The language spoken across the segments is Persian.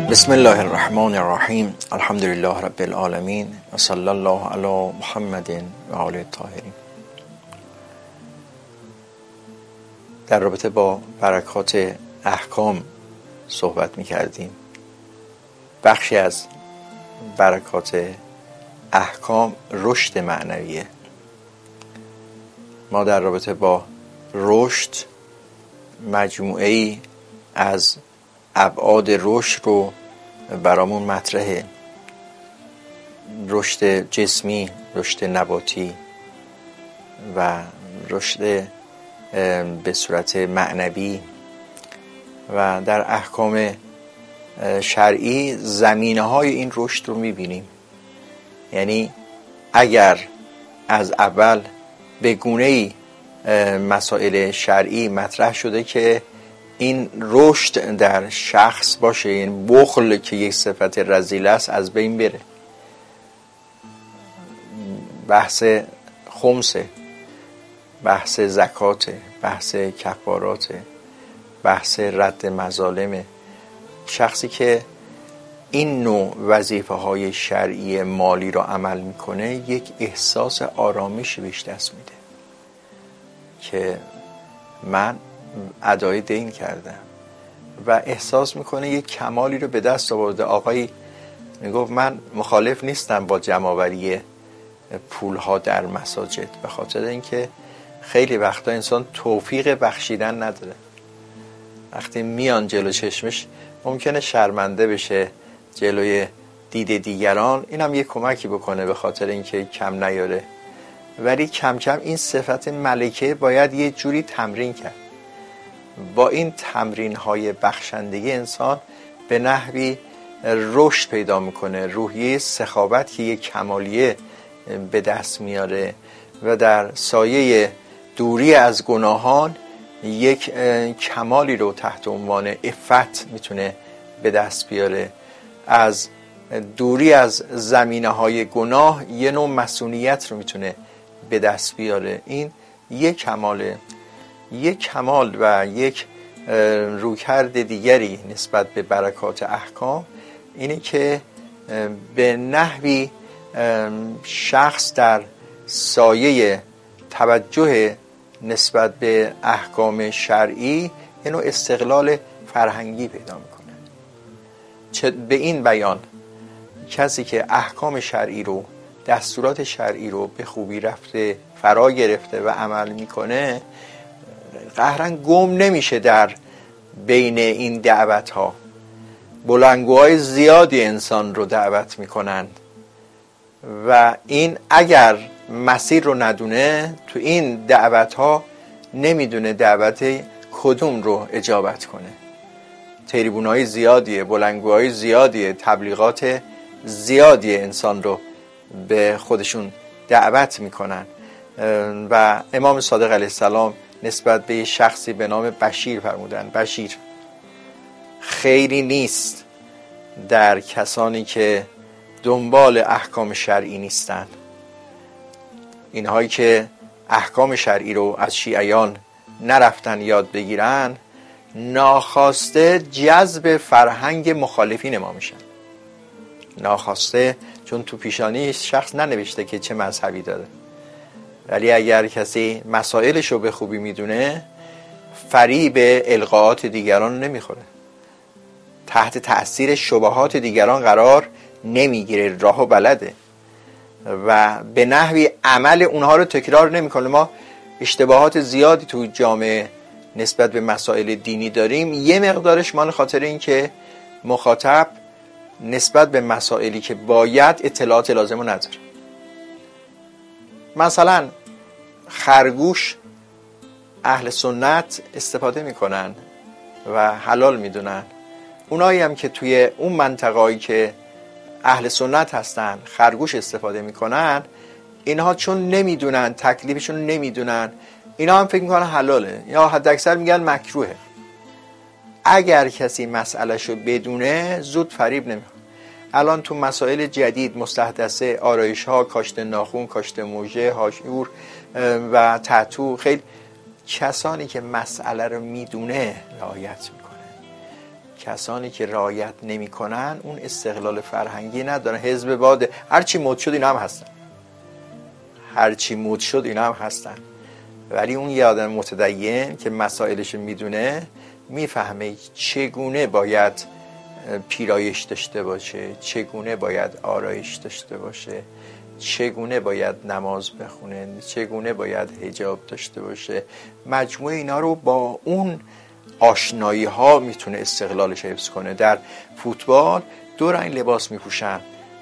بسم الله الرحمن الرحیم. الحمد لله رب العالمین و صلی الله علی محمد و آله الطاهرین. در رابطه با برکات احکام صحبت می کردیم. بخشی از برکات احکام رشد معنویه. ما در رابطه با رشد مجموعه‌ای از ابعاد رشد رو برامون مطرحه: رشد جسمی، رشد نباتی و رشد به صورت معنوی. و در احکام شرعی زمینه‌های این رشد رو می‌بینیم. یعنی اگر از اول به گونه‌ای مسائل شرعی مطرح شده که این رشد در شخص باشه، این بخل که یک صفت رذیله است از بین بره، بحث خمسه، بحث زکاته، بحث کفاراته، بحث رد مظالمه. شخصی که این نوع وظیفه های شرعی مالی را عمل میکنه یک احساس آرامشی بهش دست میده که من ادای دین کردم و احساس میکنه یک کمالی رو به دست آورده. آقایی میگفت من مخالف نیستم با جمع‌آوری پولها در مساجد، به خاطر اینکه خیلی وقتا انسان توفیق بخشیدن نداره. وقتی میان جلو چشمش ممکنه شرمنده بشه جلوی دید دیگران، اینم یه کمکی بکنه به خاطر اینکه کم نیاره. ولی کم کم این صفت ملکه باید یه جوری تمرین کرد. با این تمرین های بخشندگی انسان به نحوی رشد پیدا میکنه، روحیه سخاوت که یک کمالیه به دست میاره و در سایه دوری از گناهان یک کمالی رو تحت عنوان عفت میتونه به دست بیاره. از دوری از زمینه های گناه یه نوع مسئولیت رو میتونه به دست بیاره. این یک کماله. یک کمال و یک رویکرد دیگری نسبت به برکات احکام اینه که به نحوی شخص در سایه توجه نسبت به احکام شرعی اینو استقلال فرهنگی پیدا میکنه. به این بیان کسی که احکام شرعی رو، دستورات شرعی رو به خوبی رفته فرا گرفته و عمل میکنه، قهرن گم نمیشه در بین این دعوت ها. بلندگوهای زیادی انسان رو دعوت میکنند و این اگر مسیر رو ندونه تو این دعوت ها نمیدونه دعوت کدوم رو اجابت کنه. تریبونای زیادیه، بلندگوهای زیادیه، تبلیغات زیادی انسان رو به خودشون دعوت میکنن. و امام صادق علیه السلام نسبت به شخصی به نام بشیر فرمودن: بشیر، خیری نیست در کسانی که دنبال احکام شرعی نیستند. اینهایی که احکام شرعی رو از شیعیان نرفتن یاد بگیرن، ناخواسته جذب فرهنگ مخالفین ما میشن. ناخواسته، چون تو پیشانی شخص ننوشته که چه مذهبی داره. ولی اگر کسی مسائلش رو به خوبی میدونه، فریب القاءات دیگران نمیخوره، تحت تأثیر شبهات دیگران قرار نمیگیره، راهو بلده و به نحوی عمل اونها رو تکرار نمیکنه. ما اشتباهات زیادی تو جامعه نسبت به مسائل دینی داریم، یه مقدارش مال خاطر این که مخاطب نسبت به مسائلی که باید اطلاعات لازم رو نداره. مثلا خرگوش اهل سنت استفاده میکنن و حلال میدونن. اونایی هم که توی اون منطقه‌ای که اهل سنت هستن خرگوش استفاده میکنن، اینها چون نمیدونن، تکلیفشون نمیدونن، اینا هم فکر میکنن حلاله یا حد اکثر میگن مکروهه. اگر کسی مسئلهشو بدونه زود فریب نمیخوره. الان تو مسائل جدید مستحدثه، آرایش ها، کاشت ناخون، کاشت موژه، هاشور و تتو، خیلی کسانی که مسئله رو میدونه رعایت میکنه. کسانی که رعایت نمی‌کنن اون استقلال فرهنگی ندارن. حزب باد هرچی مد شد اینا هم هستن، هرچی مد شد اینا هم هستن. ولی اون یه آدم متدین که مسائلش میدونه میفهمه چگونه باید پیرایش داشته باشه، چگونه باید آرایش داشته باشه، چگونه باید نماز بخونه، چگونه باید حجاب داشته باشه. مجموعه اینا رو با اون آشنایی ها میتونه استقلالش حفظ کنه. در فوتبال 2 رنگ لباس میپوشن،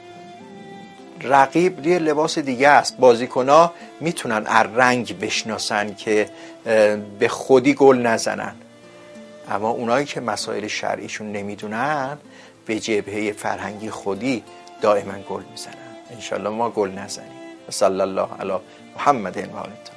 رقیب یه لباس دیگه است. بازیکن‌ها میتونن از رنگ بشناسن که به خودی گل نزنن، اما اونایی که مسائل شرعیشون نمیدونن به جبهه فرهنگی خودی دائما گل میزنن. انشالله ما گل نزنیم. صلی الله علی محمد و آله.